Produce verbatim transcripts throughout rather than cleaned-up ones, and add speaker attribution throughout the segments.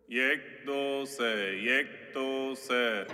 Speaker 1: یک دو سه یک دو سه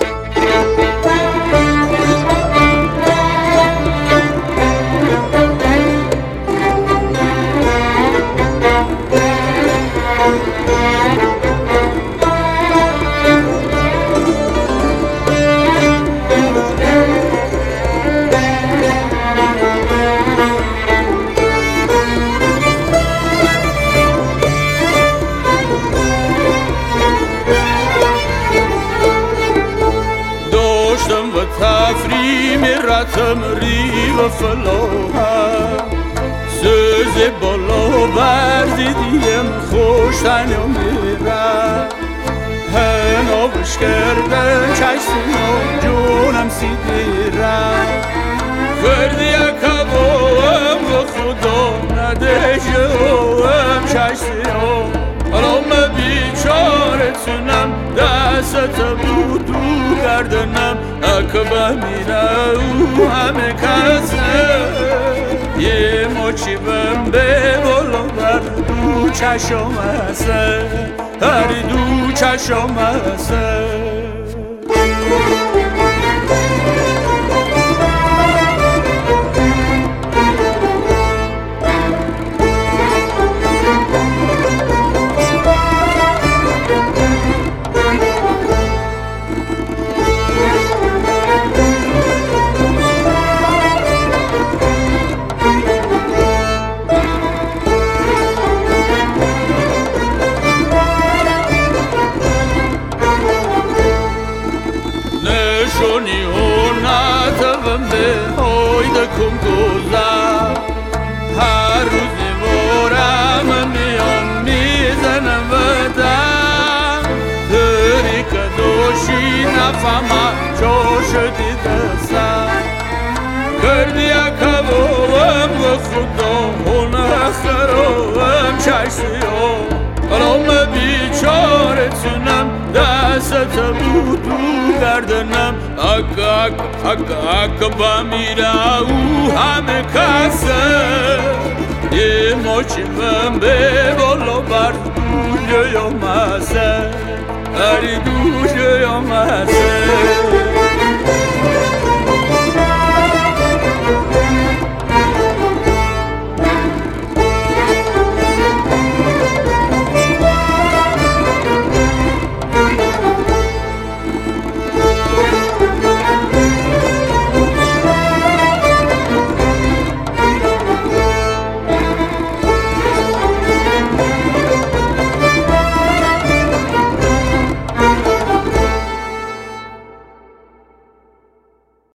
Speaker 2: و تفریم رتم ریو فلاها سوز بالا ورزیدیم خوشتن و میره هنوش کردن چشم و جونم سیدیره کردی اکبوام و خدا ندهجوام چشم الان بیچاره تونم دست بودو گردنم اکبه میره او همه کسه یه مچی بم به بالا بر دو چشم هسته هر دو چشم هسته نشونی و نتوم به هایده کن گذر هر روزی بارم میام میزنم بدم داری که دوشی نفهمم چا شدی دستم کردی اکبوام و خدا هونه خرابم چشیم الان بیچاره تونم دست بودو گردنم اک اک اک اک با میره او همه کسه یه مچی من به بالا بر دوشه یا مسه هری دوشه یا مسه